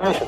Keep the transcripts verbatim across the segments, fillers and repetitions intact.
transmission.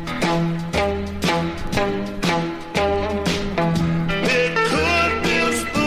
It could be a spoon.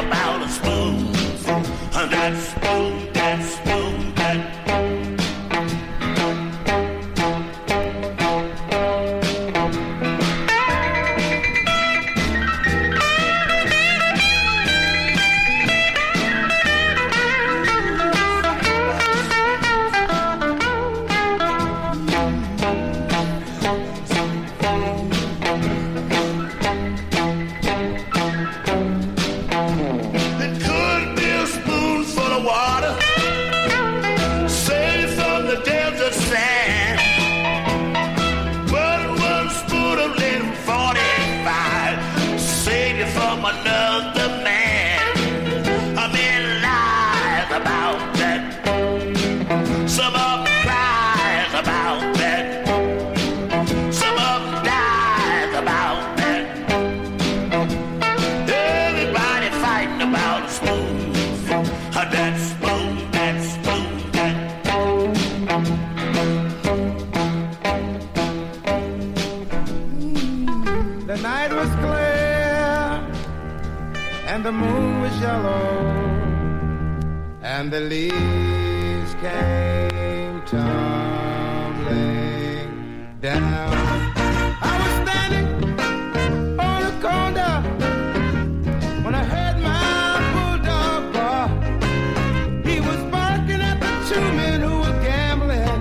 about a spoon. That spoon, that spoon, that the moon was yellow and the leaves came tumbling down. I was standing on the corner when I heard my bulldog bark. He was barking at the two men who were gambling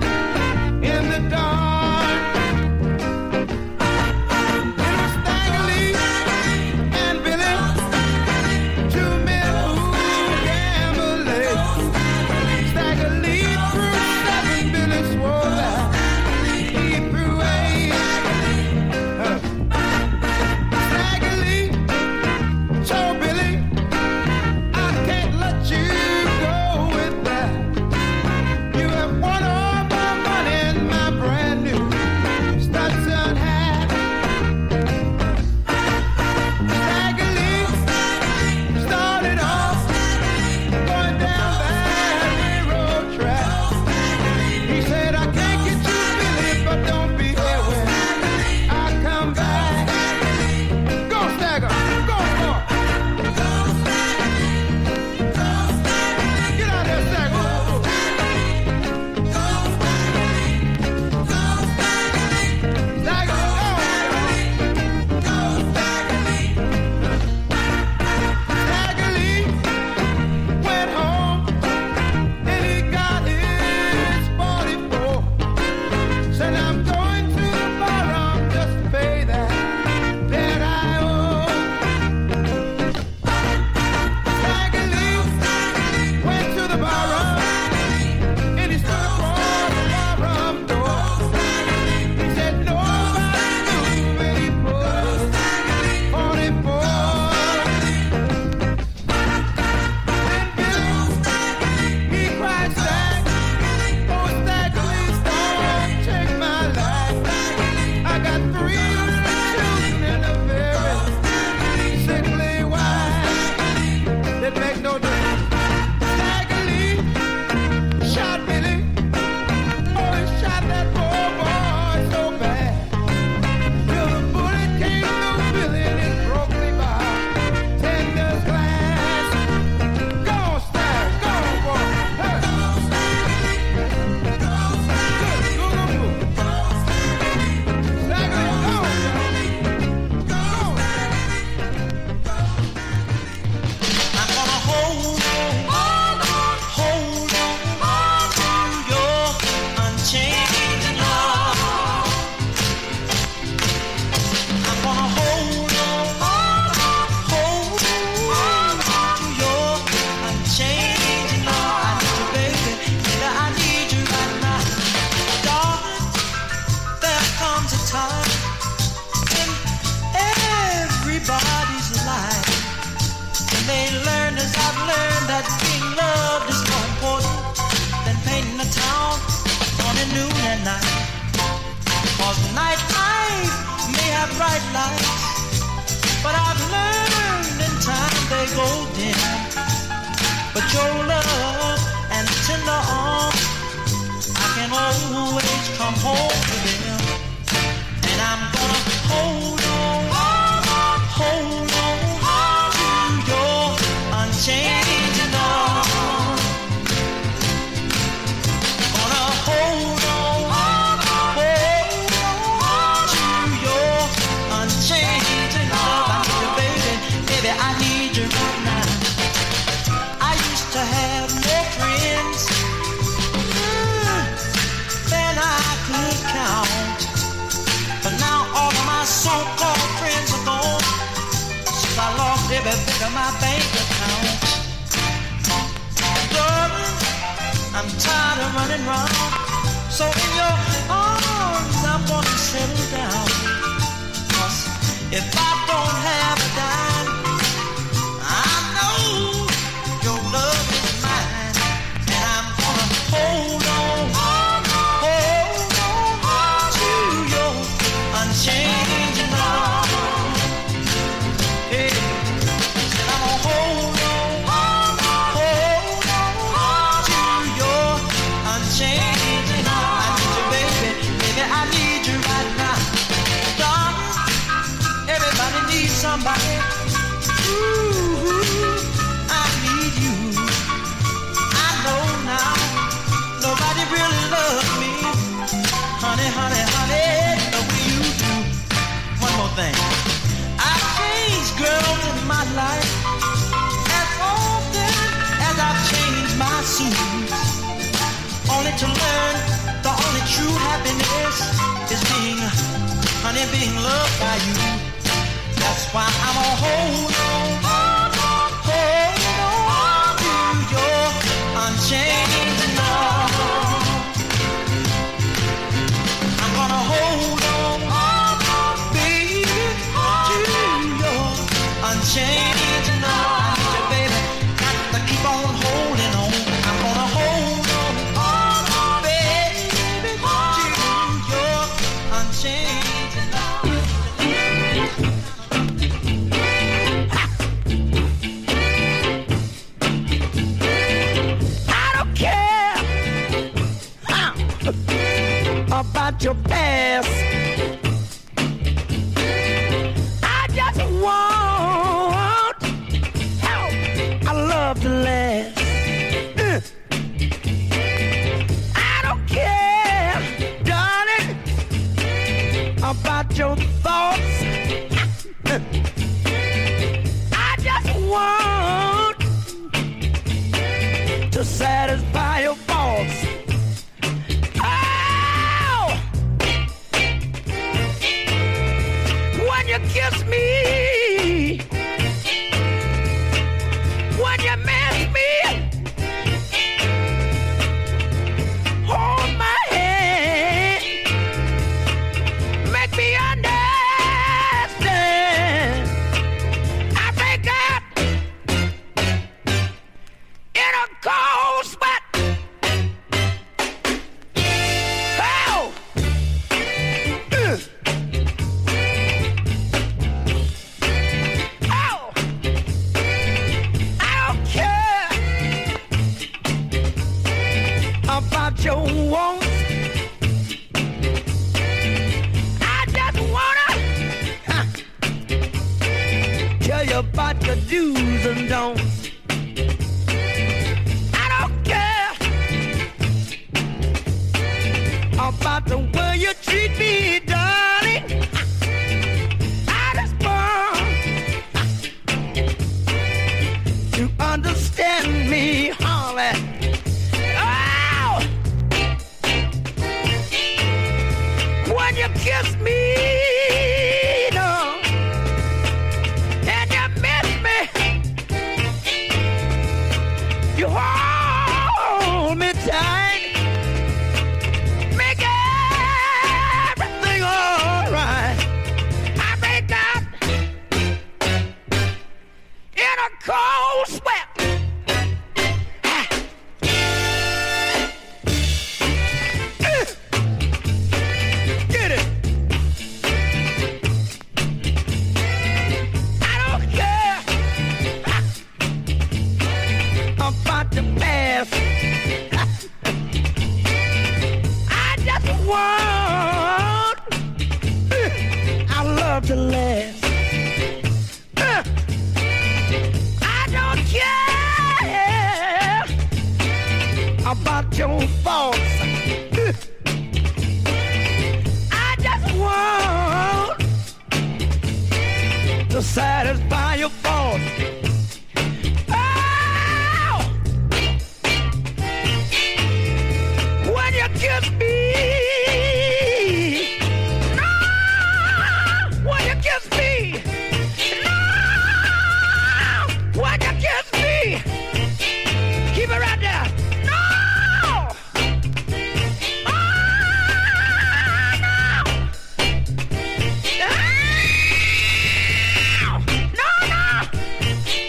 in the dark. Hold on, hold on to your I need you right now. I used to have more friends mm, than I could count, but now all of my so-called friends are gone since I lost every bit of my bank account. Darling, I'm tired of running round, so in your arms I'm gonna settle down. 'Cause if I don't have a dime, I know your love is mine, and I'm gonna hold on, hold on to your unchanging love. Hey, and I'm gonna hold on, hold on to your unchanging love. I need you, baby, baby, I need you right now. Darling, everybody needs somebody. Ooh, I need you. I know now nobody really loves me, honey, honey, honey, the way you do. One more thing, I changed girls in my life as often as I've changed my shoes, only to learn the only true happiness is being, honey, being loved by you. That's why I'm gonna hold on, hold on, hold on to your unchanging love. I'm gonna hold on, hold on, baby, to your unchanging love. I need you, baby, got to keep on holding on. I'm gonna hold on, hold on, baby, to your unchanging love. About your past, I just want help. I love to last. Uh. I don't care, darling, about your thoughts. Uh. I just want to satisfy your faults. You kiss me, when you miss me, hold my hand, make me understand. I break out in a cold sweat. Oh! Uh. About your wants, I just wanna huh, tell you about your do's and don'ts. I don't care about the way you treat me, darling. I just want to understand me, Holly. When you kiss me, no, and you miss me, you hold me tight, make everything all right. I break out in a cold sweat. To last. Uh, I don't care about your faults. Uh, I just want to satisfy your fault. Oh! When you kiss me, no! When you kiss me, no! When you kiss me, keep it right there. No! Oh, no! No, no!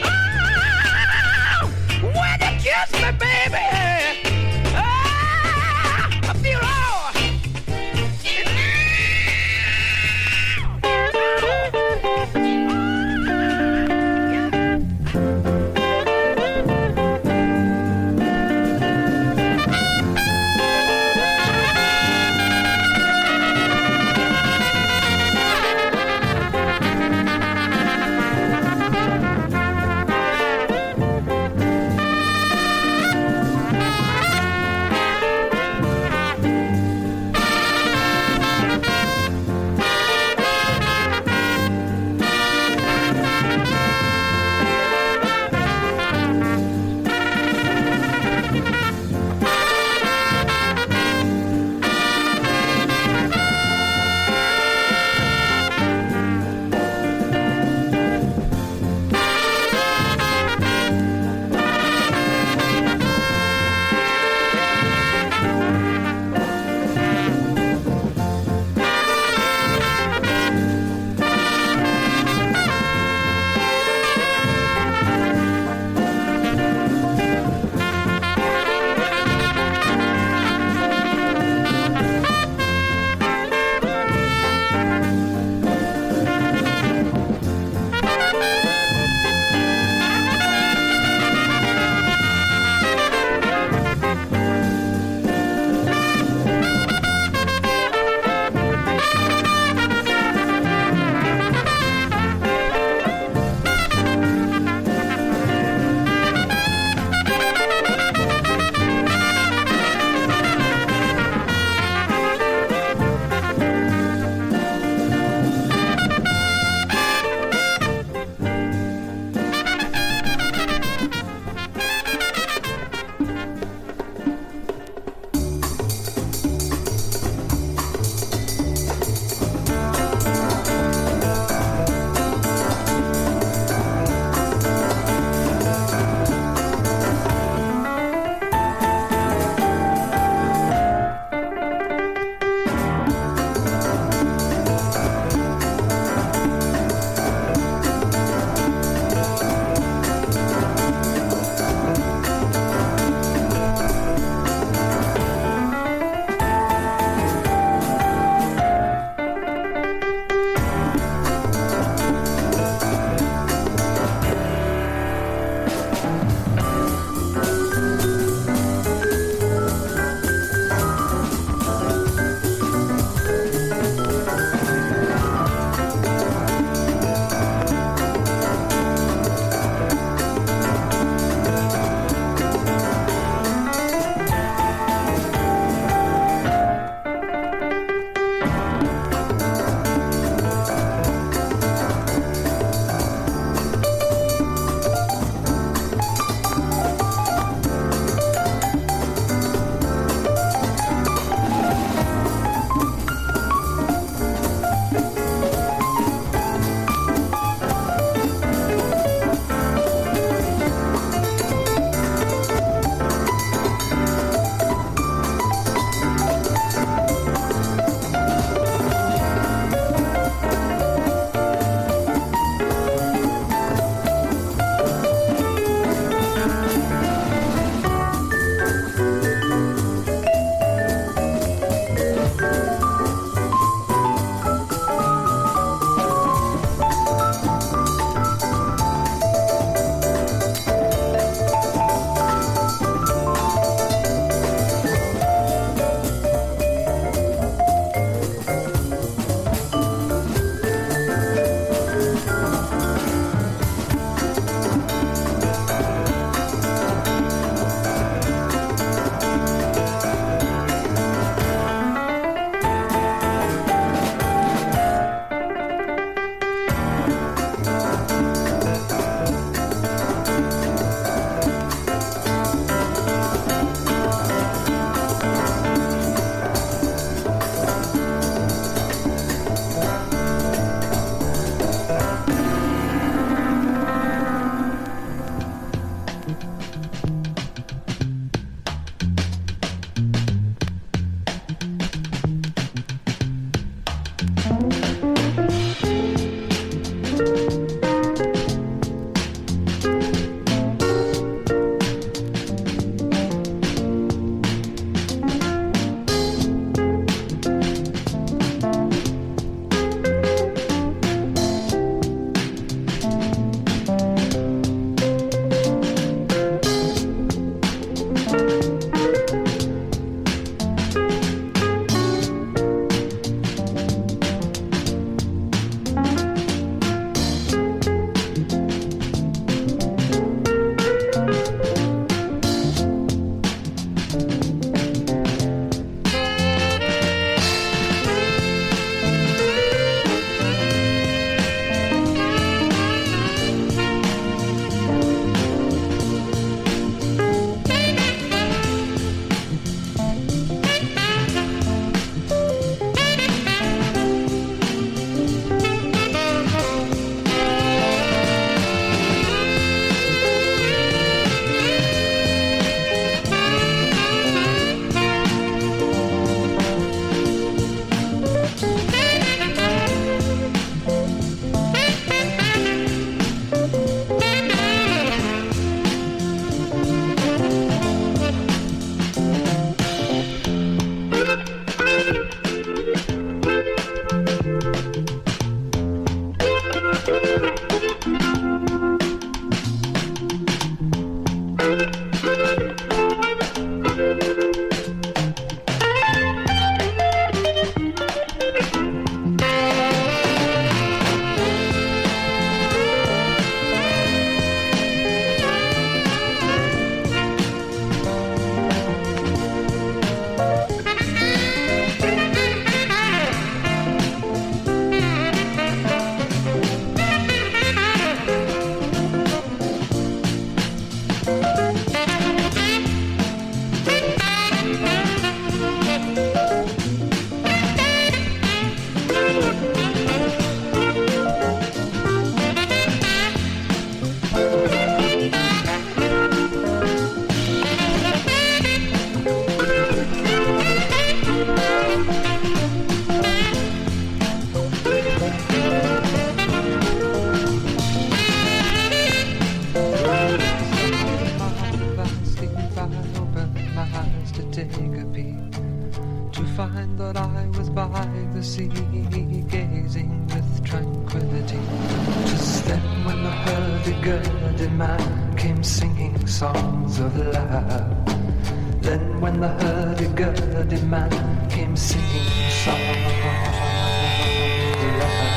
sea, gazing with tranquility. Just then when the hurdy-gurdy man came singing songs of love. Then when the hurdy-gurdy man came singing songs of love.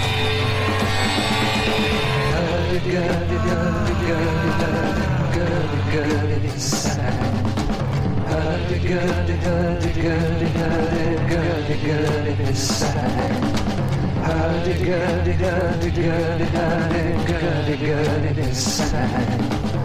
Hurdy-gurdy, hurdy-gurdy, hurdy-gurdy, sang. Hurdy-gurdy, hurdy-gurdy, hurdy-gurdy, gurdy, sang. Hurdy-gurdy, hurdy-gurdy, hurdy-gurdy, gurdy, sang.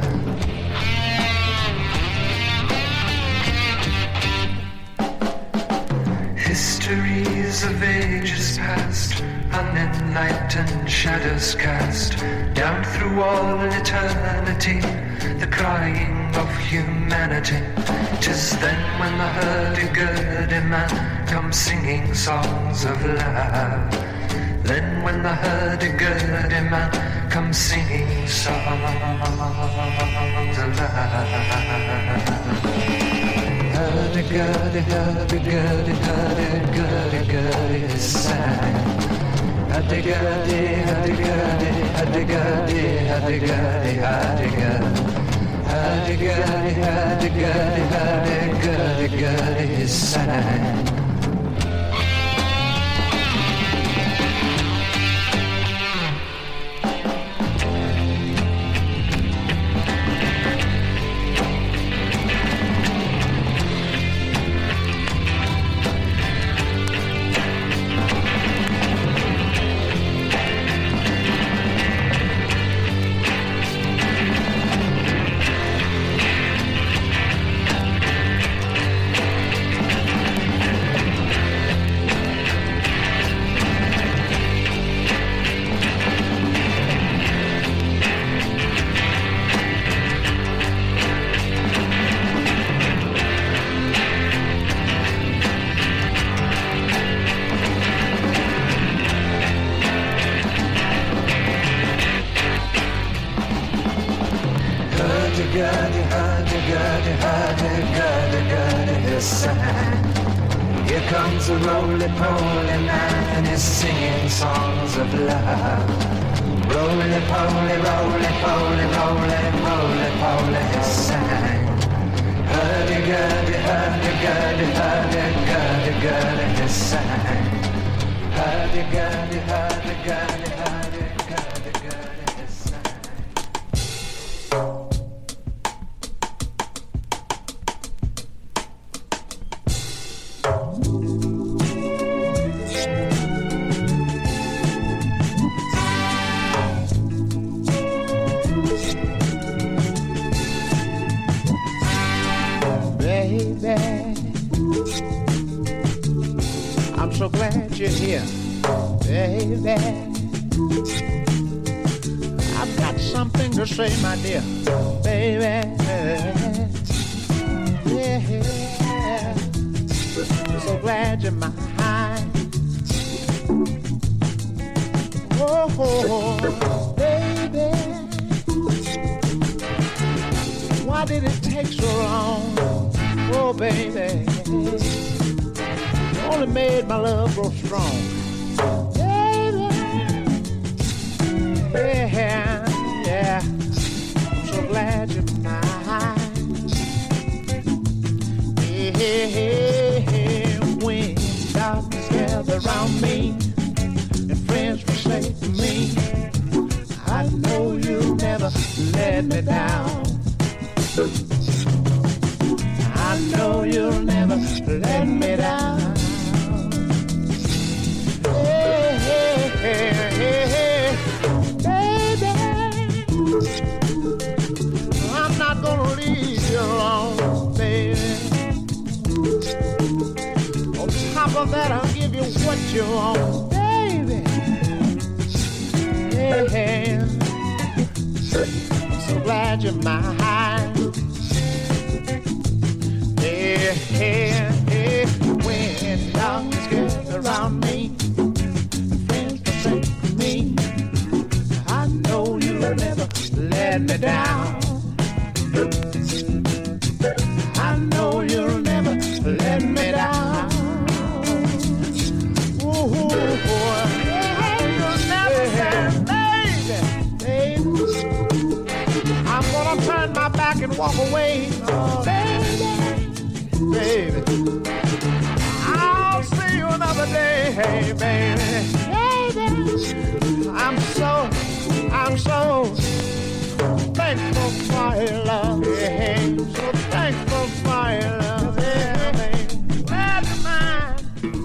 Histories of ages past, unenlightened shadows cast down through all eternity, the crying of humanity. 'Tis then when the hurdy-gurdy man comes singing songs of love. Then when the hurdy-gurdy man comes singing songs of love. Hurdy-gurdy, hurdy-gurdy, hurdy-gurdy, gurdy, sang. Hurdy-gurdy, hurdy-gurdy, hurdy-gurdy, hurdy-gurdy, hurdy-gurdy. Hurdy-gurdy, hurdy-gurdy, hurdy-gurdy, gurdy, sang. Here comes a roly-poly man and he's singing songs of love. Roly-poly, roly-poly, roly, roly-poly, he sang. Hurdy-gurdy, hurdy-gurdy, hurdy-gurdy-gurdy, he sang. Hurdy-gurdy, hurdy-gurdy, hurdy-gurdy-gurdy, he sang. I'm so glad you're here, baby. I've got something to say, my dear, baby. Yeah, so glad you're mine. Oh, baby, why did it take so long? Oh, baby, you only made my love grow strong. Baby, yeah, yeah, I'm so glad you're mine. Yeah, when darkness gathers around me and friends will say to me, I know you'll never let me down. I know you'll never let me down. Hey, hey, hey, hey, baby, I'm not gonna leave you alone, baby. On top of that, I'll give you what you want, baby. Hey, hey, I'm so glad you're mine. Hey, hey, hey, when darkness gets around me, friends forsake me, I know you'll never let me down. I know you'll never let me down. Ooh, can walk away. Oh, baby, baby. I'll see you another day, hey, baby. Baby. I'm so, I'm so thankful for your love. Yeah, so thankful for your love. Yeah, baby. Glad to mine.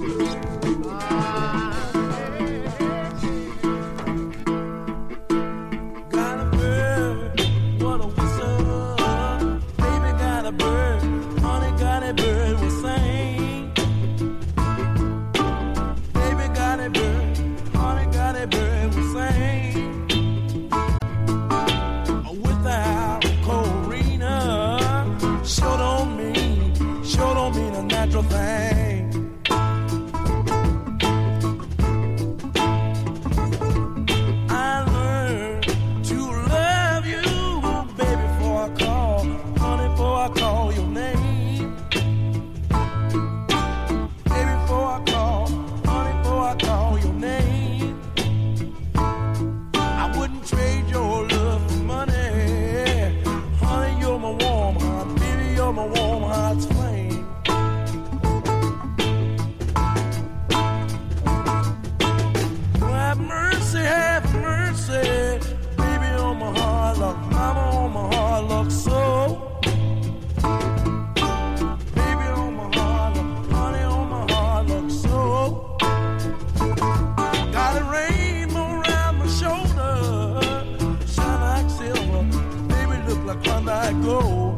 Got a bird, what a whistle. Baby got a bird, honey got a bird will sing. Baby got a bird, honey got a bird will sing. Without Corina, sure don't mean, sure don't mean a natural thing. I learned to love you, baby, before I call, honey, before I call your name. Baby, before I call, honey, before I call your name. I wouldn't trade your love for money. Honey, you're my warm heart, baby, you're my warm heart's flame. Have mercy, have mercy, baby, on my hard luck, mama, on my hard luck, so. Baby, on my hard luck, honey, on my hard luck, so. Got a rainbow around my shoulder, shine like silver, baby, look like Klondike gold.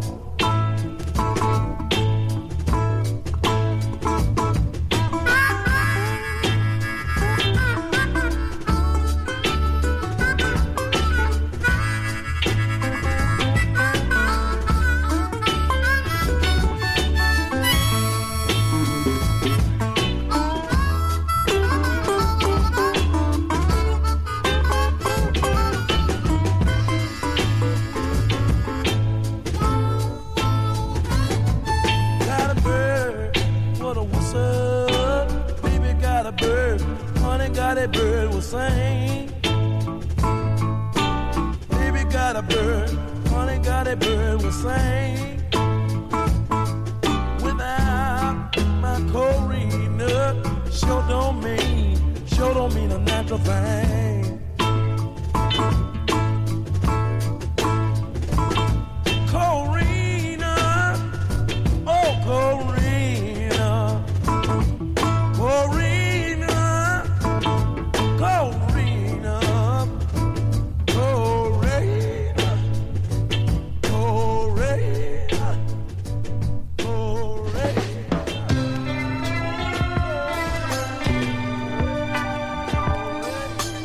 Got a bird, what a whistle. Baby got a bird, honey got a bird will sing. Baby got a bird, honey got a bird will sing. Without my Corina, sure don't mean, sure don't mean a natural thing. Corina, oh Corina, Corina, Corina, Corina, Corina, Corina.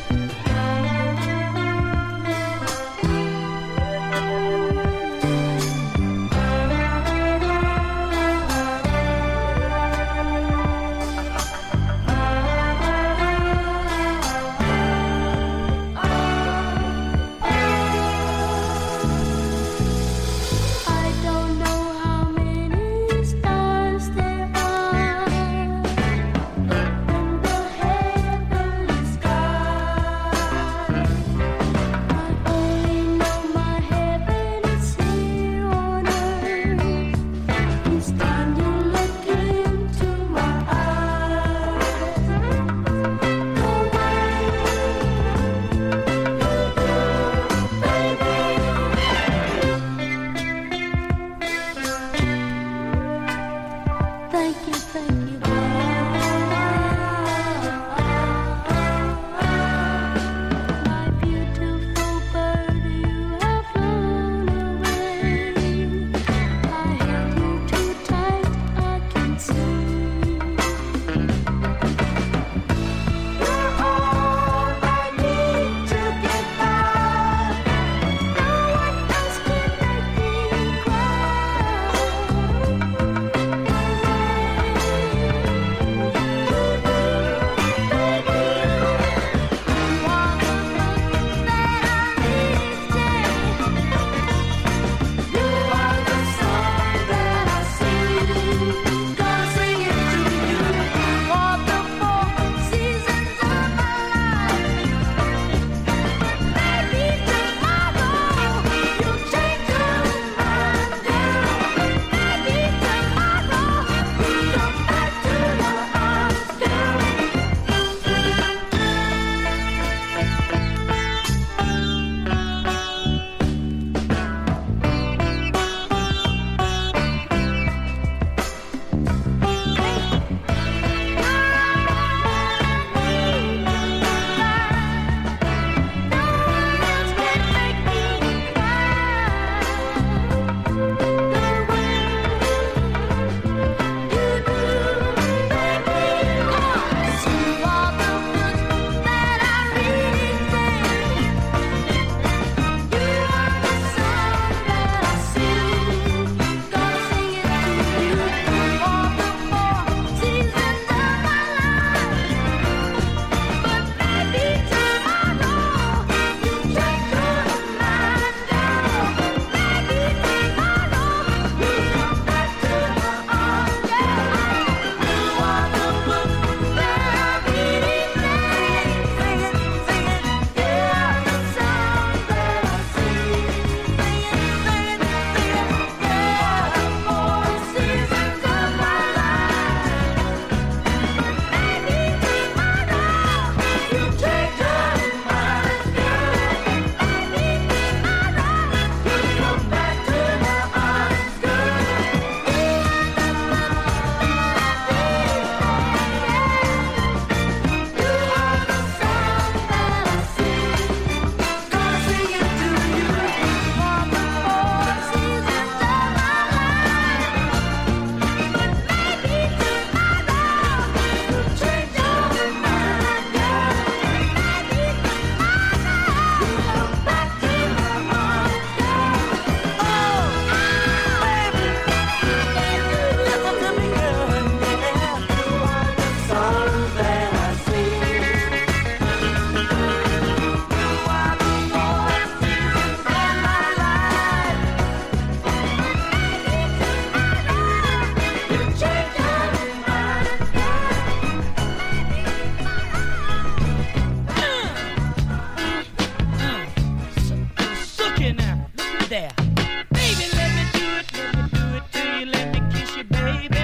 there. Baby, let me do it, let me do it to you, let me kiss you, baby.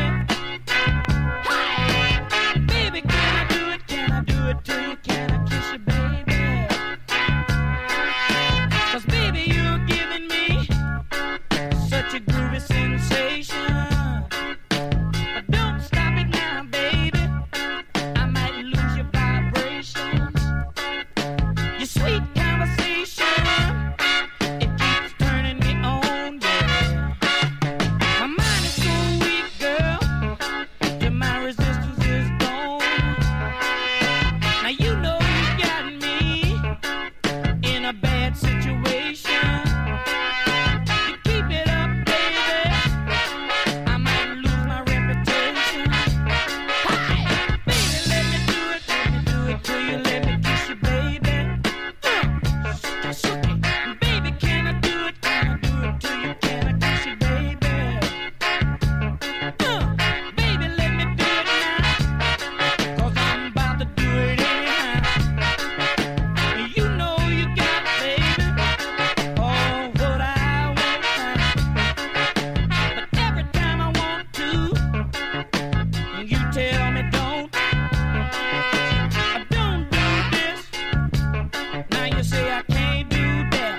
Hi. Baby, can I do it, can I do it to you, can I kiss you, baby? 'Cause baby, you're giving me such a groovy sensation. But don't stop it now, baby, I might lose your vibrations. Your sweet conversation, it keeps turning me on, yeah. My mind is so weak, girl, till my resistance is gone. Now you know you got me in a bad situation. You keep it up, baby, I might lose my reputation. Hi, baby, let me do it, let me do it to you, let me kiss you, baby. Uh, shook it. Baby, can I do it, can I do it to you, can I kiss you, baby? Uh, baby, let me do it now, 'cause I'm about to do it anyhow. You know you got, baby, all what I want now. But every time I want to, you tell me don't. I don't do this. Now you say I can't do that.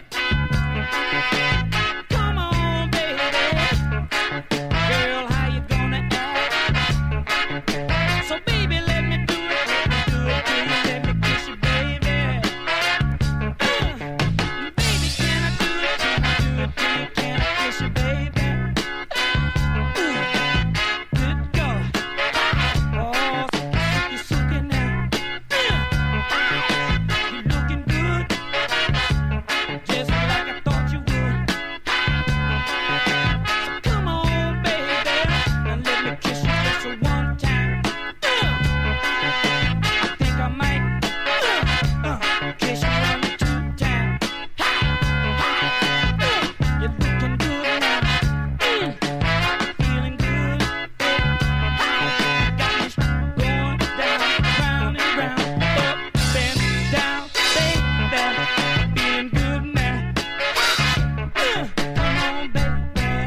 Come on, baby. Girl, how you gonna act? So baby, let me do it, let me do it to you, let me kiss you, baby. Uh, baby, can I do it, can I do it to you, can I kiss you, baby? Ooh, good God. Oh, you sucking now. Uh, you looking good, just like I thought you would. Come on, baby, and let me kiss you just one time. Uh, I think I might uh, uh, kiss you one two time. Hi, hi, uh, you're looking good now. Mm, feeling good, baby. Hi, got me going down, round and round, up and down, baby. Feeling good now. Uh, come on, baby.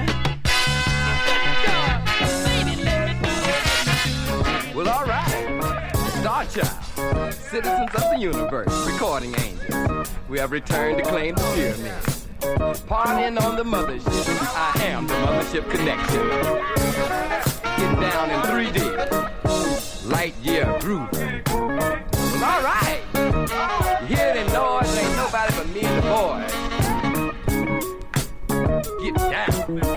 Good God, baby, let me do it, let me do it. Well, all right. Star Child, citizens of the universe, recording angels. We have returned to claim the pyramid. Partying on the mothership. I am the mothership connection. Getting down in three D. Light year groove. Well, all right. You hear the noise? Ain't nobody but me and the boys. Get down.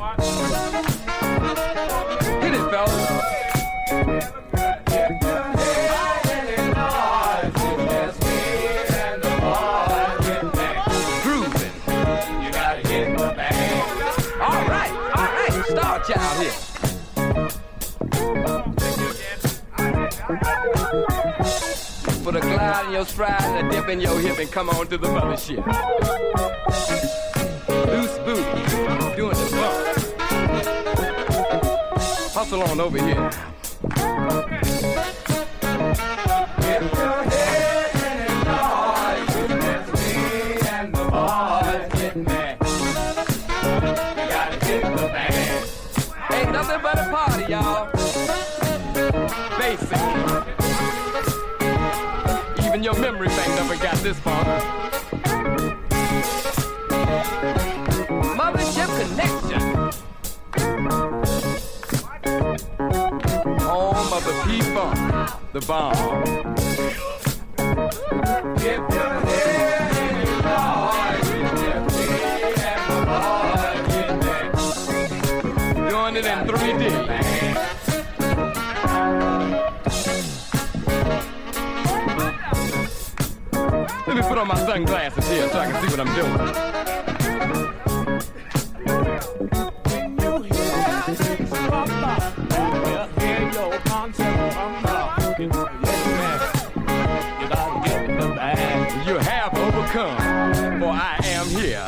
Hit it, fellas. Grooving. You gotta get the bag. All right, all right, Star Child here. Put a glide in your stride and a dip in your hip and come on to the mothership. Loose booty, doing the bump. Hustle on over here. Get your head in the noise, it's me and the boys getting mad. You gotta get the band. Ain't nothing but a party, y'all. Basic. Even your memory bank never got this far. Mothership connection. Home of the P-Funk, the bomb. Get your head in the noise, it's me and the boys getting mad. Doing it in three D. Let me put on my sunglasses here so I can see what I'm doing. When you hear that six rumba, you hear your concept rumba. Yes, man. You gotta get the bag. You have overcome, for I am here.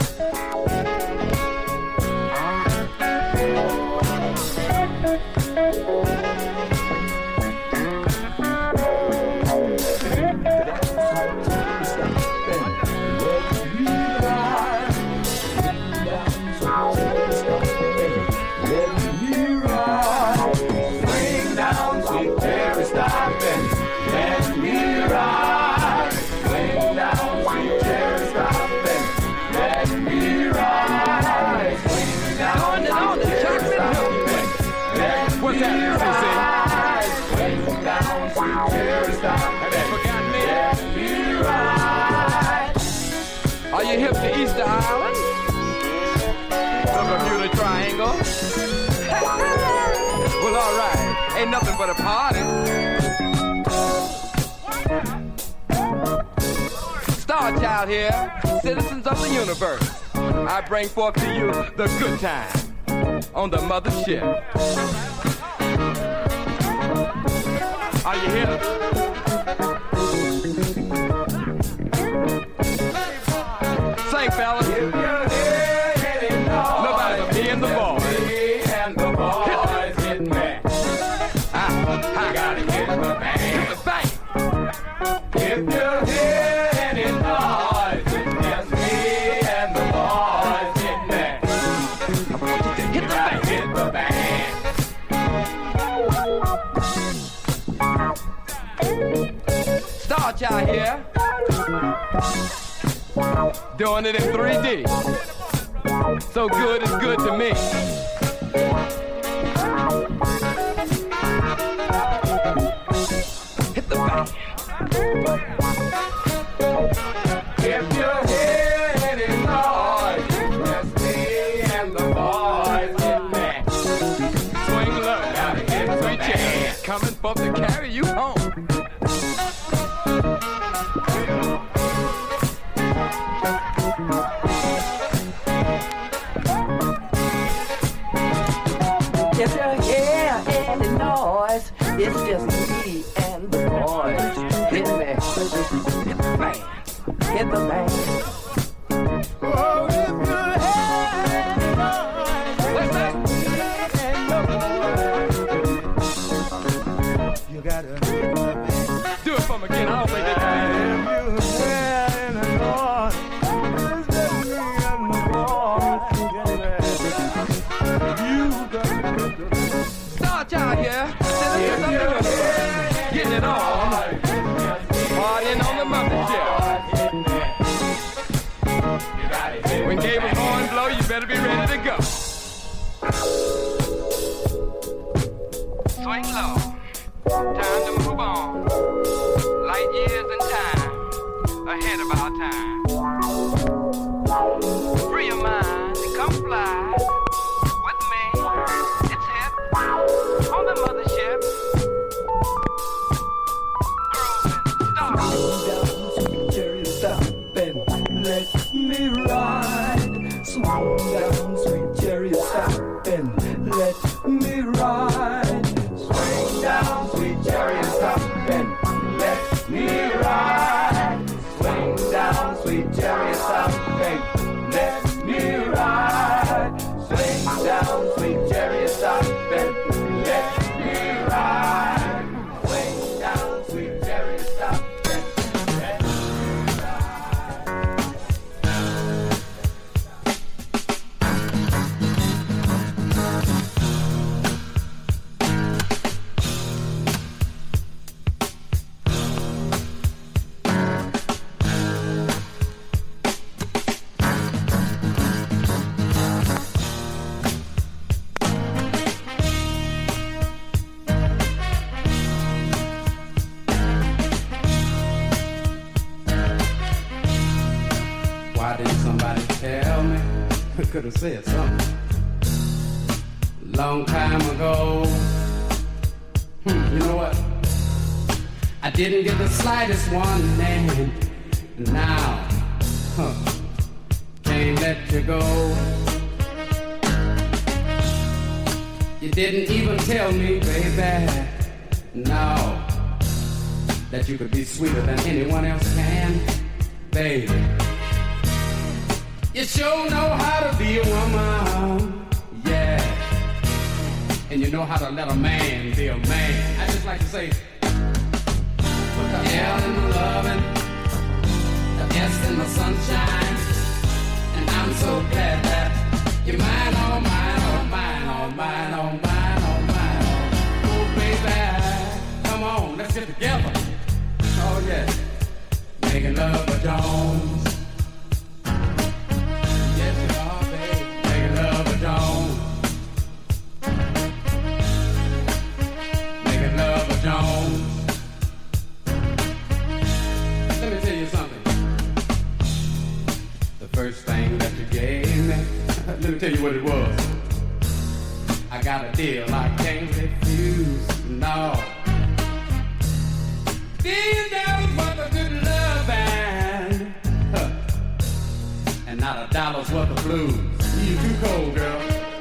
nothing but a party. Star Child here, citizens of the universe. I bring forth to you the good time on the mothership. Are you here? Sing, fellas. Nobody but me and the boys. Me and the boys hit me. Ah, I gotta hit the bang. hit the bang. If you hear any noise, it's just me and the boys hit me. Hit the bang. Hit the bang. Star Child here, doing it in three D. So good is good to me. Hit the bang. If you hear any noise, it's just me and the boys hit me. Swing low, Gotta hit the sweet bang. chance coming for to carry you home. If you hear any noise, it's just me and the boys. Hit me. Hit the bang. Hit the bang. Oh, if you have any noise, What's that? you gotta hit the bang. Do it for me again. I don't think they can hear it. If you have any noise, it's just me and the boys. You gotta hit the bang. Star Child here, citizens of the universe, getting it on, partying on the mothership. When Gable's horn blow, you better be ready to go. Swing low, time to move on. Light years in time, ahead of our time. Free your mind and come fly with me. It's hip on the mothership. Grooving, stop. Swing down, sweet chariot, stop and let me ride. Swing down, sweet chariot, stop and let me ride. Swing down, sweet chariot, stop and let me ride. Swing down, sweet chariot, stop and let me ride. Swing down, sweet chariot, stop and let me ride. Why didn't somebody tell me? Could have said something. Long time ago. Hmm, you know what? I didn't get the slightest warning. Now, huh, can't let you go. You didn't even tell me, baby, no, that you could be sweeter than anyone else can, baby. You sure know how to be a woman, yeah. And you know how to let a man be a man. I just like to say, put the L in the loving, the S in the sunshine. And I'm so glad that you're mine, oh mine, oh mine, oh mine, oh mine, oh mine. Oh baby, come on, let's get together. Oh yeah, making love with Jones. Jones. Making love with Jones. Let me tell you something. The first thing that you gave me, let me tell you what it was. I got a deal I can't refuse, no. These dollars worth of good loving, huh. And not a dollar's worth of blues. You too cold, girl.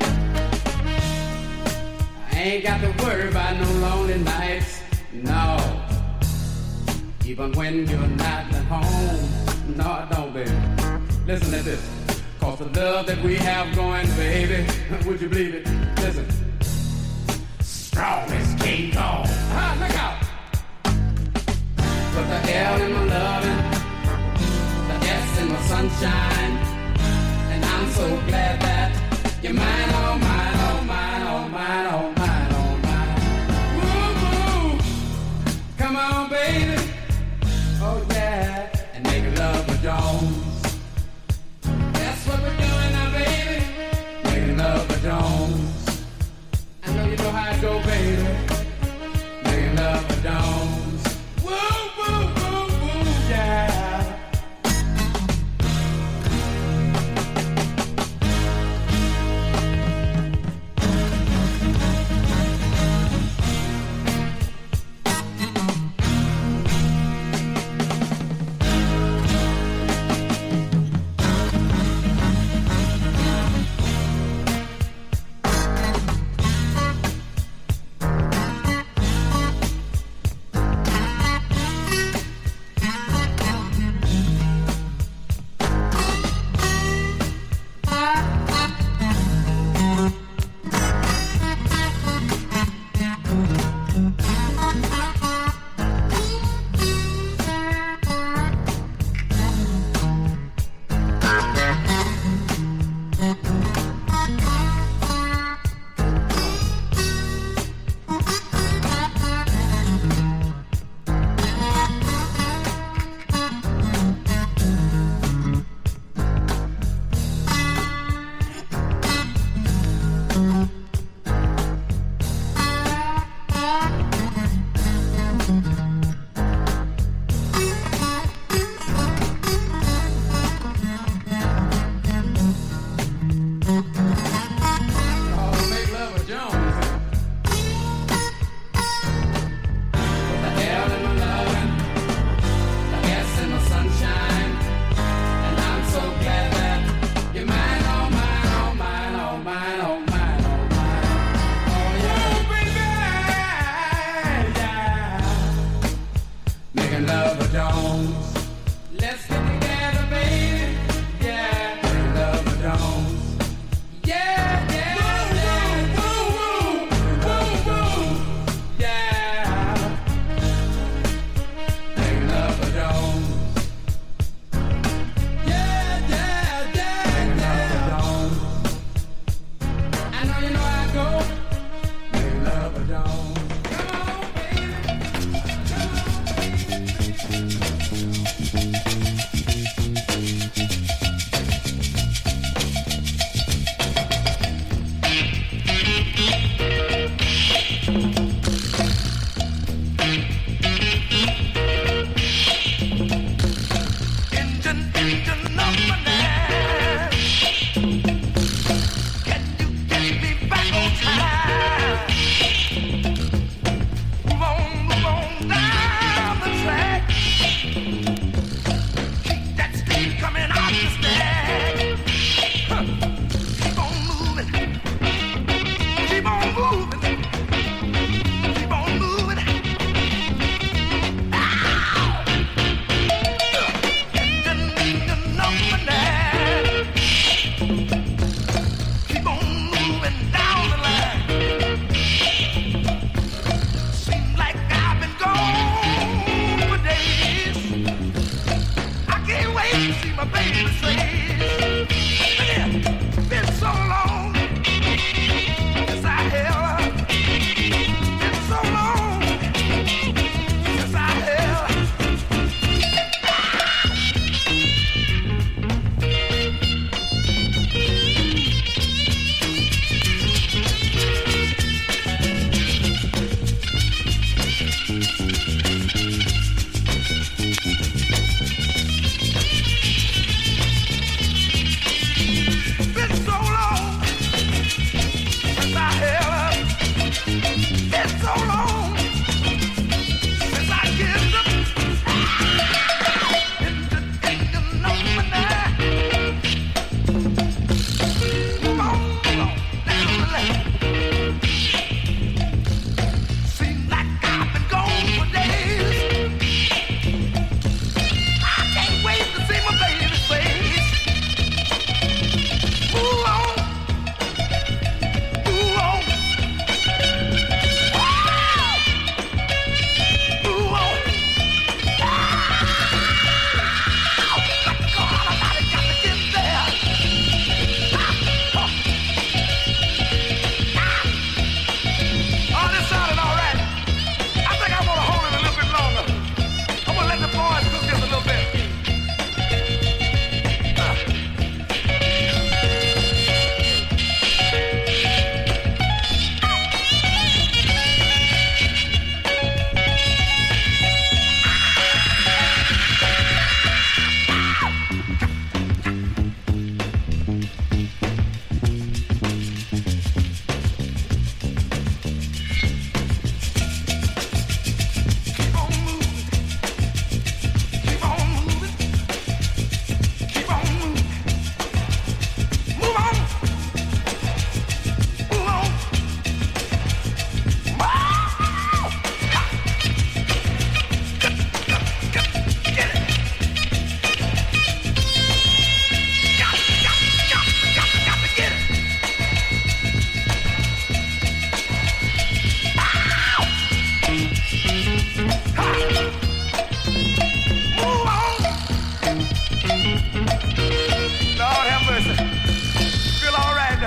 I ain't got to worry about no lonely nights, no. Even when you're not at home, no, I don't, baby. Listen to this. Cause the love that we have going, baby, would you believe it? Listen. Strong as King Kong. Ah, look out. Put the L in my loving, the S in my sunshine. And I'm so glad that you're mine, oh mine, oh mine, oh mine, oh mine, oh mine. Woo, woo. Come on, baby. Oh yeah. And make love with Jones. That's what we're doing now, baby. Making love with Jones. I know you know how it go, baby. Making love with Jones. Woo, woo, woo, woo, yeah.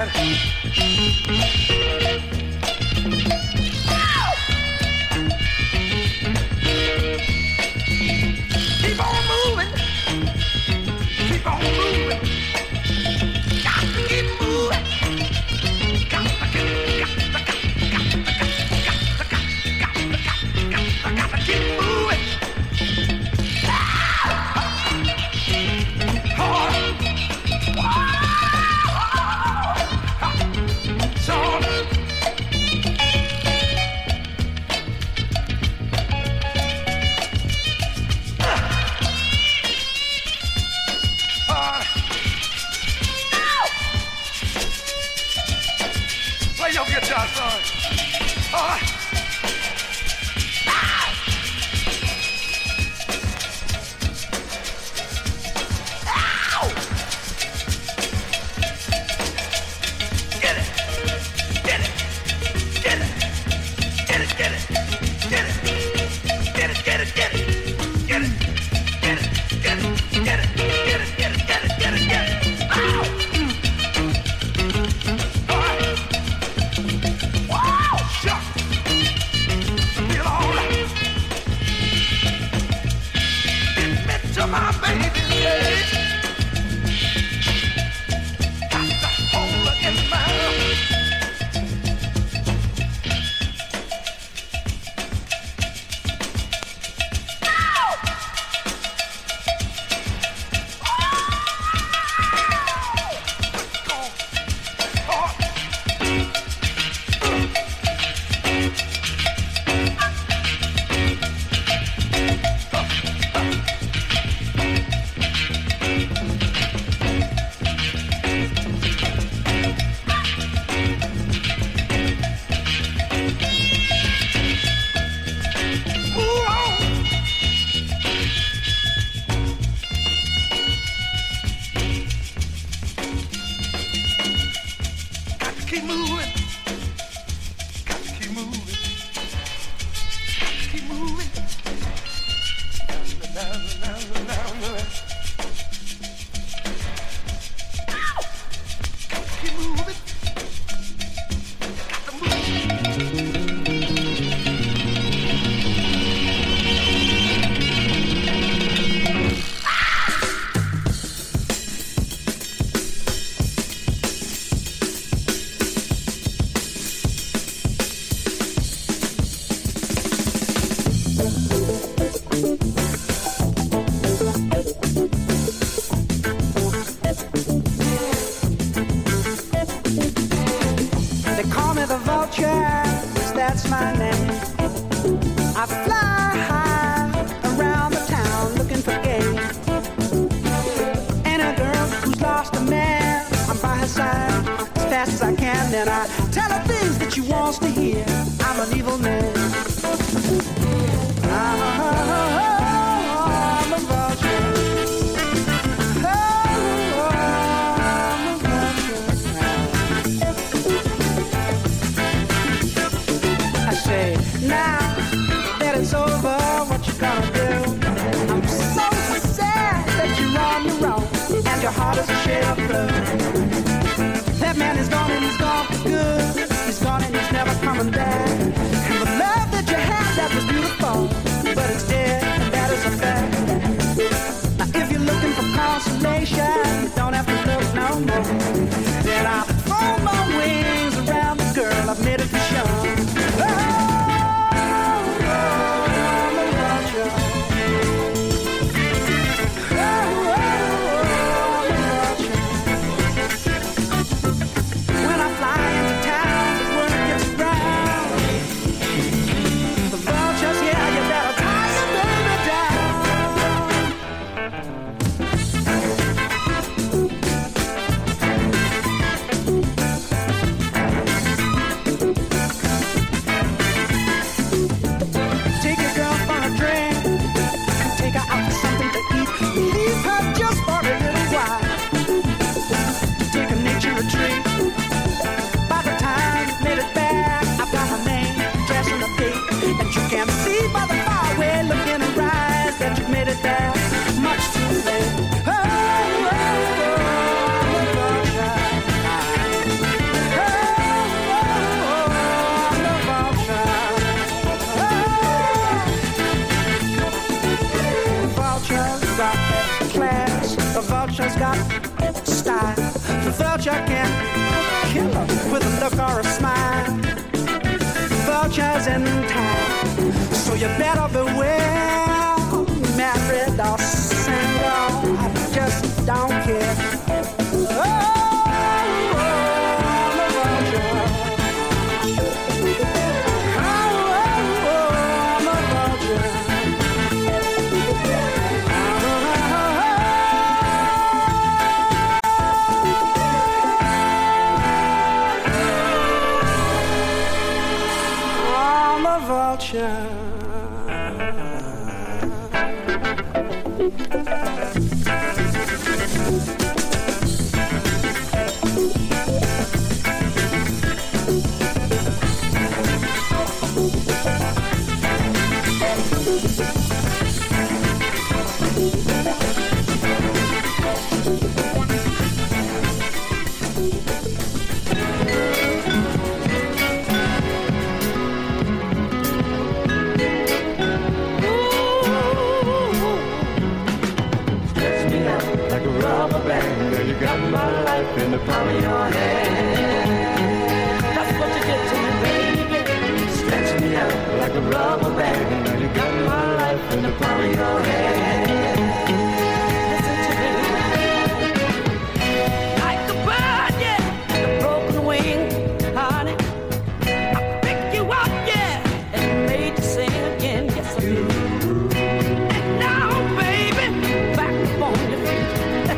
Lord. Keep on moving. Keep on moving. Got to keep moving. Got to, got to, got to, got to, got to, got to, got to, got to, got to keep moving. When I fly into town, the word gets vulture can kill her with a look or a smile. Vultures in time, so you better beware. Married or single, I just don't care. Oh, I'm a vulture. Oh, oh, oh, I'm a vulture. I'm a vulture. You got my life in the palm of your hand. That's what you did to me, baby. Stretch me out like a rubber band. Now you got my life in the palm of your hand. Listen to me. Like a bird, yeah, with a broken wing, honey. I picked you up, yeah, and made you sing again. Yes, I do. And now, baby, back up on your feet.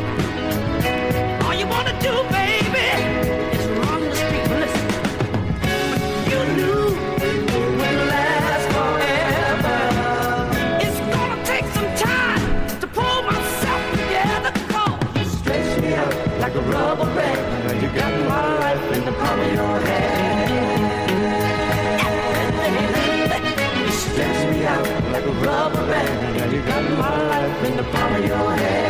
You wanna do, baby, is run the street. Listen, you knew it wouldn't last forever. It's gonna take some time to pull myself together. Cause you stretch me out like a rubber band. Now you got my life in the palm of your hand. You stretch me out like a rubber band. Now you got my life in the palm of your hand.